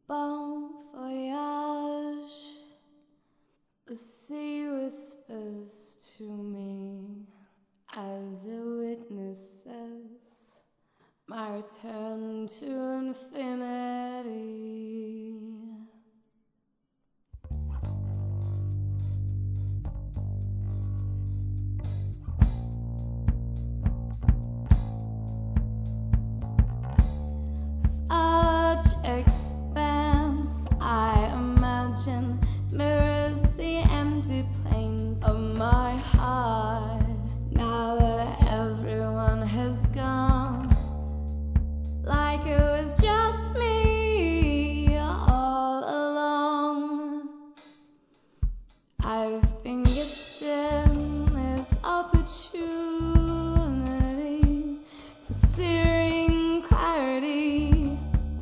Bon voyage, the sea whispers to me as it witnesses my return to infinity. Large expanse, I imagine, mirrors the empty plains of my heart. Now that everyone has gone, like it was just me all along. I've been gifted this opportunity for searing clarity.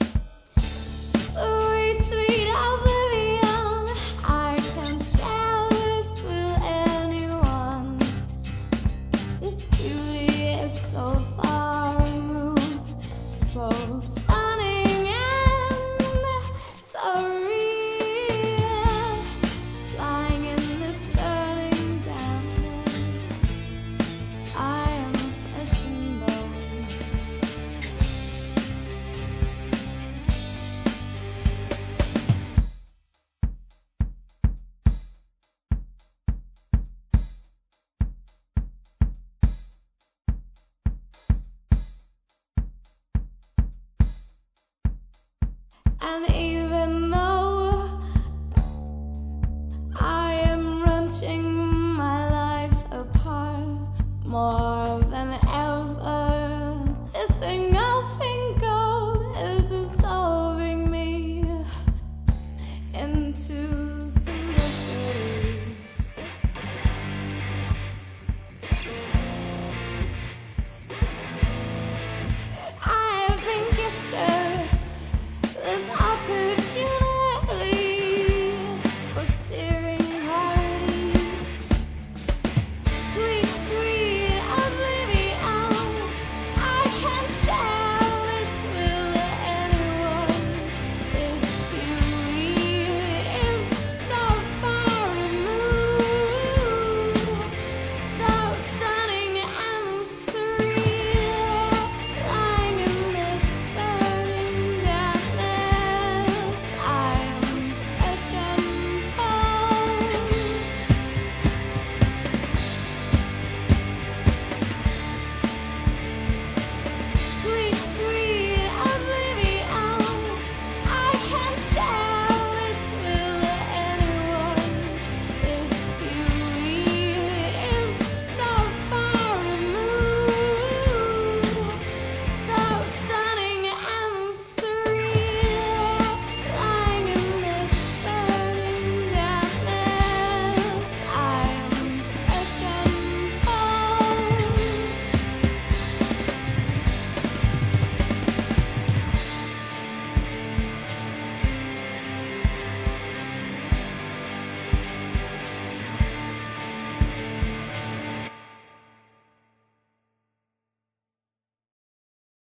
Sweet, sweet oblivion, I can't share this with anyone. This beauty is so far removed, so stunning and so real. Lying in this burning darkness, I am flesh and bone. And